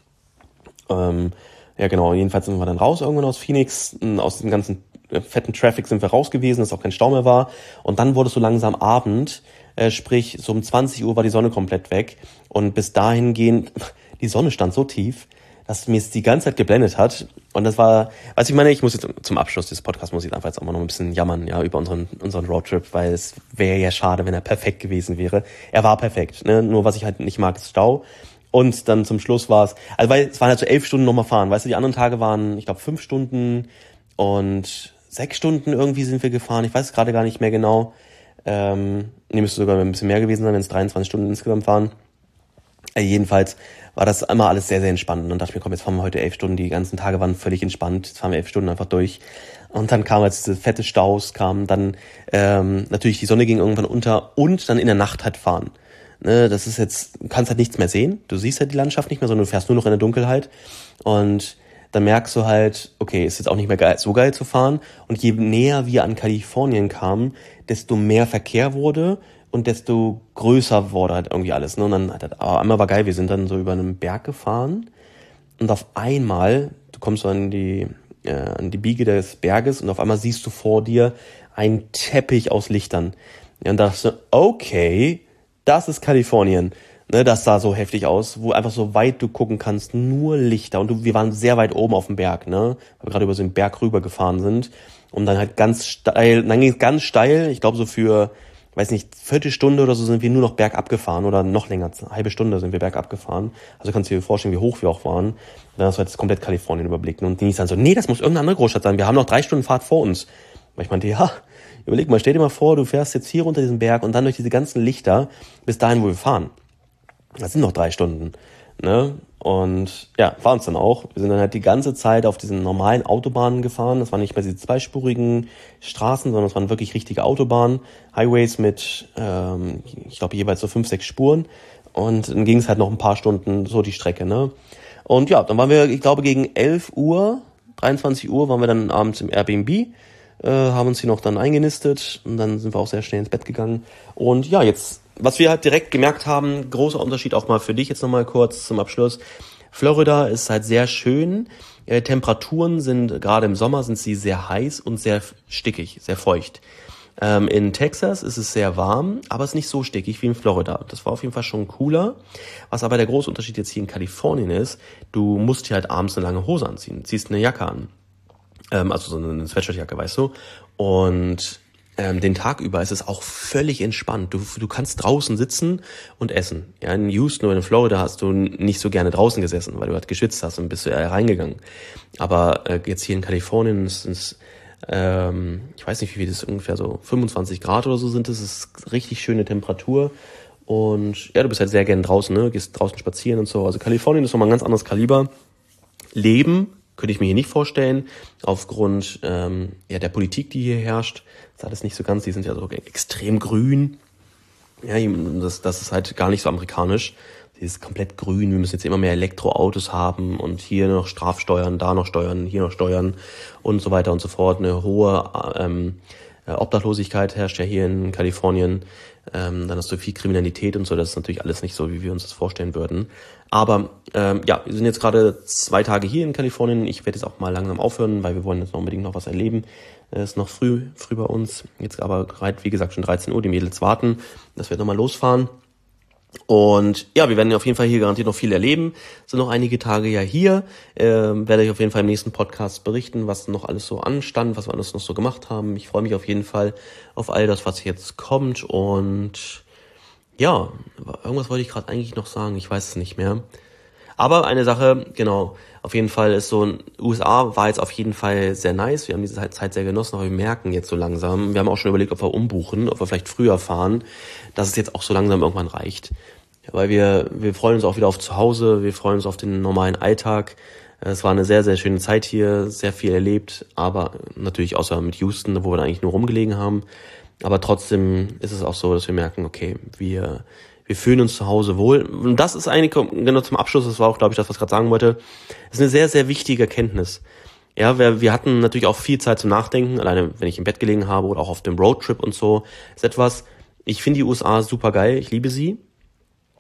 Ähm, ja genau, jedenfalls sind wir dann raus irgendwann aus Phoenix, aus dem ganzen fetten Traffic sind wir raus gewesen, dass auch kein Stau mehr war. Und dann wurde es so langsam Abend, äh, sprich so um zwanzig Uhr war die Sonne komplett weg. Und bis dahin gehen, die Sonne stand so tief, dass mir es die ganze Zeit geblendet hat. Und das war, also ich meine, ich muss jetzt zum Abschluss des Podcasts muss ich einfach jetzt auch mal noch ein bisschen jammern, ja, über unseren unseren Roadtrip, weil es wäre ja schade, wenn er perfekt gewesen wäre. Er war perfekt, ne? Nur was ich halt nicht mag, ist Stau. Und dann zum Schluss war es, also weil es waren halt so elf Stunden nochmal fahren, weißt du, die anderen Tage waren, ich glaube, fünf Stunden und sechs Stunden irgendwie sind wir gefahren. Ich weiß es gerade gar nicht mehr genau. Ähm, nee, müsste sogar ein bisschen mehr gewesen sein, wenn es dreiundzwanzig Stunden insgesamt waren. Äh, jedenfalls war das immer alles sehr, sehr entspannt. Und dann dachte ich mir, komm, jetzt fahren wir heute elf Stunden. Die ganzen Tage waren völlig entspannt. Jetzt fahren wir elf Stunden einfach durch. Und dann kam jetzt diese fette Staus, kam dann ähm, natürlich die Sonne ging irgendwann unter und dann in der Nacht halt fahren. Ne, das ist jetzt, du kannst halt nichts mehr sehen. Du siehst halt die Landschaft nicht mehr, sondern du fährst nur noch in der Dunkelheit. Und dann merkst du halt, okay, ist jetzt auch nicht mehr geil, so geil zu fahren. Und je näher wir an Kalifornien kamen, desto mehr Verkehr wurde und desto größer wurde halt irgendwie alles. Ne? Und dann, aber einmal war geil, wir sind dann so über einen Berg gefahren und auf einmal, du kommst so an die, äh, an die Biege des Berges und auf einmal siehst du vor dir einen Teppich aus Lichtern. Ja, und da dachte ich, okay, das ist Kalifornien. Ne, das sah so heftig aus, wo einfach so weit du gucken kannst, nur Lichter. Und du, wir waren sehr weit oben auf dem Berg, ne, weil wir gerade über so den Berg rüber gefahren sind. Und dann halt ganz steil, dann ging es ganz steil, ich glaube so für, weiß nicht, Viertelstunde oder so sind wir nur noch bergab gefahren oder noch länger, eine halbe Stunde sind wir bergab gefahren. Also kannst du dir vorstellen, wie hoch wir auch waren. Und dann hast du halt komplett Kalifornien überblickt. Und die dann so, nee, das muss irgendeine andere Großstadt sein, wir haben noch drei Stunden Fahrt vor uns. Weil ich meinte, ja, überleg mal, stell dir mal vor, du fährst jetzt hier runter diesen Berg und dann durch diese ganzen Lichter bis dahin, wo wir fahren. Das sind noch drei Stunden, ne? Und ja, fahren es dann auch. Wir sind dann halt die ganze Zeit auf diesen normalen Autobahnen gefahren. Das waren nicht mehr diese zweispurigen Straßen, sondern es waren wirklich richtige Autobahnen, Highways mit, ähm, ich glaube, jeweils so fünf, sechs Spuren. Und dann ging es halt noch ein paar Stunden so die Strecke, ne? Und ja, dann waren wir, ich glaube, gegen elf Uhr, dreiundzwanzig Uhr waren wir dann abends im Airbnb, äh, haben uns hier noch dann eingenistet und dann sind wir auch sehr schnell ins Bett gegangen. Und ja, jetzt, was wir halt direkt gemerkt haben, großer Unterschied auch mal für dich jetzt nochmal kurz zum Abschluss. Florida ist halt sehr schön. Äh, Temperaturen sind, gerade im Sommer sind sie sehr heiß und sehr stickig, sehr feucht. Ähm, in Texas ist es sehr warm, aber es ist nicht so stickig wie in Florida. Das war auf jeden Fall schon cooler. Was aber der große Unterschied jetzt hier in Kalifornien ist, du musst hier halt abends eine lange Hose anziehen, ziehst eine Jacke an. Ähm, also so eine Sweatshirtjacke, weißt du. Und Ähm, den Tag über ist es auch völlig entspannt. Du, du kannst draußen sitzen und essen. Ja, in Houston oder in Florida hast du nicht so gerne draußen gesessen, weil du halt geschwitzt hast und bist du eher reingegangen. Aber äh, jetzt hier in Kalifornien ist es, ähm, ich weiß nicht, wie viel das ist, ungefähr so fünfundzwanzig Grad oder so sind. Das ist richtig schöne Temperatur. Und ja, du bist halt sehr gerne draußen, ne? Gehst draußen spazieren und so. Also Kalifornien ist nochmal ein ganz anderes Kaliber. Leben könnte ich mir hier nicht vorstellen, aufgrund ähm, ja der Politik, die hier herrscht. Das ist alles nicht so ganz, die sind ja so extrem grün. Ja, das, das ist halt gar nicht so amerikanisch. Die ist komplett grün, wir müssen jetzt immer mehr Elektroautos haben und hier noch Strafsteuern, da noch Steuern, hier noch Steuern und so weiter und so fort. Eine hohe ähm, Obdachlosigkeit herrscht ja hier in Kalifornien. Ähm, dann hast du viel Kriminalität und so, das ist natürlich alles nicht so, wie wir uns das vorstellen würden. Aber ähm, ja, wir sind jetzt gerade zwei Tage hier in Kalifornien. Ich werde jetzt auch mal langsam aufhören, weil wir wollen jetzt noch unbedingt noch was erleben. Es ist noch früh, früh bei uns. Jetzt aber gerade, wie gesagt, schon dreizehn Uhr, die Mädels warten, dass wir nochmal losfahren. Und ja, wir werden auf jeden Fall hier garantiert noch viel erleben. Sind noch einige Tage ja hier. Ähm, werde ich auf jeden Fall im nächsten Podcast berichten, was noch alles so anstand, was wir alles noch so gemacht haben. Ich freue mich auf jeden Fall auf all das, was jetzt kommt. Und ja, irgendwas wollte ich gerade eigentlich noch sagen. Ich weiß es nicht mehr. Aber eine Sache, genau, auf jeden Fall ist so, U S A war jetzt auf jeden Fall sehr nice. Wir haben diese Zeit sehr genossen, aber wir merken jetzt so langsam, wir haben auch schon überlegt, ob wir umbuchen, ob wir vielleicht früher fahren, dass es jetzt auch so langsam irgendwann reicht. Ja, weil wir, wir freuen uns auch wieder auf zu Hause, wir freuen uns auf den normalen Alltag. Es war eine sehr, sehr schöne Zeit hier, sehr viel erlebt, aber natürlich außer mit Houston, wo wir da eigentlich nur rumgelegen haben. Aber trotzdem ist es auch so, dass wir merken, okay, wir... Wir fühlen uns zu Hause wohl. Und das ist eigentlich, genau zum Abschluss, das war auch, glaube ich, das, was ich gerade sagen wollte, das ist eine sehr, sehr wichtige Erkenntnis. Ja, wir, wir hatten natürlich auch viel Zeit zum Nachdenken, alleine wenn ich im Bett gelegen habe oder auch auf dem Roadtrip und so. Das ist etwas, ich finde die U S A super geil, ich liebe sie.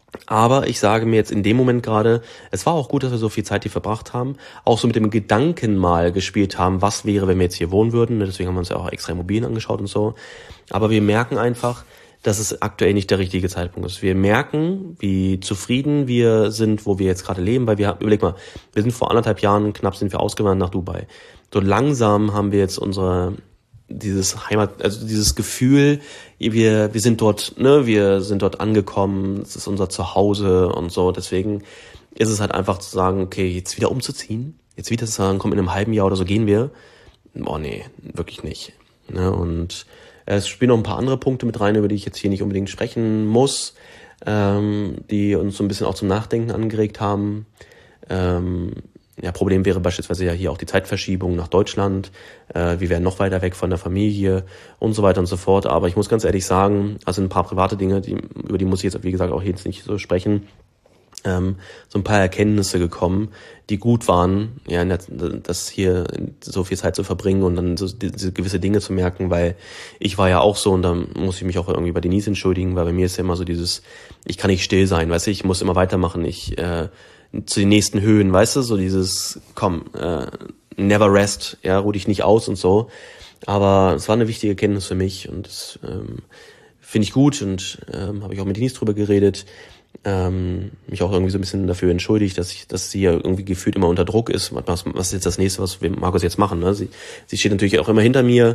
Aber ich sage mir jetzt in dem Moment gerade, es war auch gut, dass wir so viel Zeit hier verbracht haben, auch so mit dem Gedanken mal gespielt haben, was wäre, wenn wir jetzt hier wohnen würden. Deswegen haben wir uns ja auch extra Immobilien angeschaut und so. Aber wir merken einfach, dass es aktuell nicht der richtige Zeitpunkt ist. Wir merken, wie zufrieden wir sind, wo wir jetzt gerade leben, weil wir, überleg mal, wir sind vor anderthalb Jahren knapp sind wir ausgewandert nach Dubai. So langsam haben wir jetzt unsere, dieses Heimat, also dieses Gefühl, wir, wir sind dort, ne, wir sind dort angekommen, es ist unser Zuhause und so. Deswegen ist es halt einfach zu sagen, okay, jetzt wieder umzuziehen, jetzt wieder zu sagen, komm, in einem halben Jahr oder so gehen wir. Boah, nee, wirklich nicht. Ne, und es spielen noch ein paar andere Punkte mit rein, über die ich jetzt hier nicht unbedingt sprechen muss, ähm, die uns so ein bisschen auch zum Nachdenken angeregt haben. Ähm, ja, Problem wäre beispielsweise ja hier auch die Zeitverschiebung nach Deutschland. Äh, wir wären noch weiter weg von der Familie und so weiter und so fort. Aber ich muss ganz ehrlich sagen, also ein paar private Dinge, die, über die muss ich jetzt, wie gesagt, auch jetzt nicht so sprechen. Ähm, so ein paar Erkenntnisse gekommen, die gut waren, ja, das hier so viel Zeit zu verbringen und dann so diese gewisse Dinge zu merken, weil ich war ja auch so und dann muss ich mich auch irgendwie bei Denise entschuldigen, weil bei mir ist ja immer so dieses, ich kann nicht still sein, weißt du, ich muss immer weitermachen, ich äh, zu den nächsten Höhen, weißt du, so dieses, komm, äh, never rest, ja, ruh dich nicht aus und so, aber es war eine wichtige Erkenntnis für mich und das ähm, finde ich gut und ähm, habe ich auch mit Denise drüber geredet, ähm, mich auch irgendwie so ein bisschen dafür entschuldigt, dass ich, dass sie ja irgendwie gefühlt immer unter Druck ist. Was, was ist jetzt das nächste, was wir Markus jetzt machen? Ne? Sie, sie steht natürlich auch immer hinter mir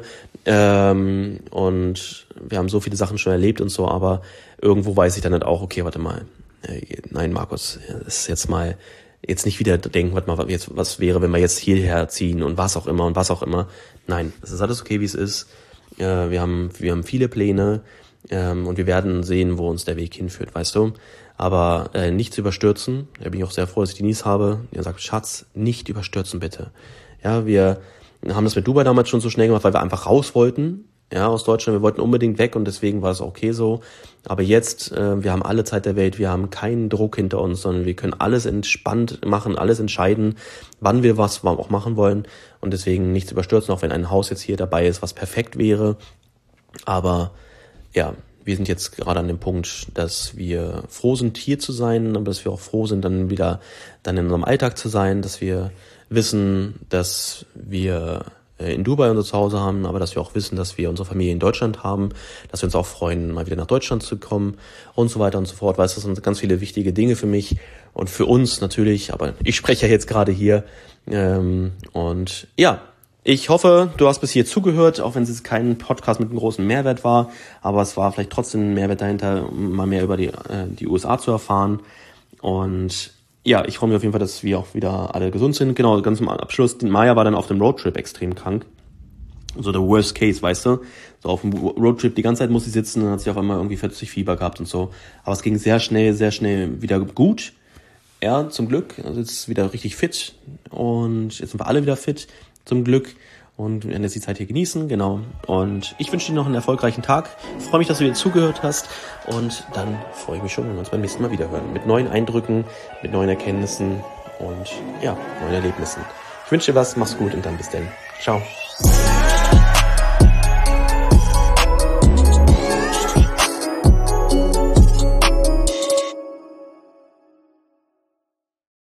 ähm, und wir haben so viele Sachen schon erlebt und so, aber irgendwo weiß ich dann halt auch, okay, warte mal, äh, nein, Markus, das ist jetzt mal jetzt nicht wieder denken, warte mal, jetzt, was wäre, wenn wir jetzt hierher ziehen und was auch immer und was auch immer. Nein, es ist alles okay, wie es ist. Äh, wir haben, wir haben viele Pläne ähm, und wir werden sehen, wo uns der Weg hinführt, weißt du. Aber äh, nicht zu überstürzen. Da bin ich auch sehr froh, dass ich Denise habe. Die sagt, Schatz, nicht überstürzen bitte. Ja, wir haben das mit Dubai damals schon so schnell gemacht, weil wir einfach raus wollten, ja, aus Deutschland. Wir wollten unbedingt weg und deswegen war es okay so. Aber jetzt, äh, wir haben alle Zeit der Welt, wir haben keinen Druck hinter uns, sondern wir können alles entspannt machen, alles entscheiden, wann wir was auch machen wollen. Und deswegen nichts überstürzen, auch wenn ein Haus jetzt hier dabei ist, was perfekt wäre. Aber ja, wir sind jetzt gerade an dem Punkt, dass wir froh sind, hier zu sein, aber dass wir auch froh sind, dann wieder dann in unserem Alltag zu sein, dass wir wissen, dass wir in Dubai unser Zuhause haben, aber dass wir auch wissen, dass wir unsere Familie in Deutschland haben, dass wir uns auch freuen, mal wieder nach Deutschland zu kommen und so weiter und so fort. Weißt du, das sind ganz viele wichtige Dinge für mich und für uns natürlich, aber ich spreche ja jetzt gerade hier ähm, und ja, ich hoffe, du hast bis hier zugehört, auch wenn es jetzt kein Podcast mit einem großen Mehrwert war, aber es war vielleicht trotzdem ein Mehrwert dahinter, um mal mehr über die, äh, die U S A zu erfahren. Und ja, ich freue mich auf jeden Fall, dass wir auch wieder alle gesund sind. Genau, ganz zum Abschluss, die Maya war dann auf dem Roadtrip extrem krank. So der Worst Case, weißt du? So auf dem Roadtrip die ganze Zeit muss sie sitzen, dann hat sie auf einmal irgendwie vierzig Fieber gehabt und so. Aber es ging sehr schnell, sehr schnell wieder gut. Ja, zum Glück. Also jetzt ist wieder richtig fit und jetzt sind wir alle wieder fit. Zum Glück und wir werden jetzt die Zeit hier genießen, genau. Und ich wünsche dir noch einen erfolgreichen Tag. Ich freue mich, dass du dir zugehört hast und dann freue ich mich schon, wenn wir uns beim nächsten Mal wieder hören. Mit neuen Eindrücken, mit neuen Erkenntnissen und ja, neuen Erlebnissen. Ich wünsche dir was, mach's gut und dann bis dann. Ciao.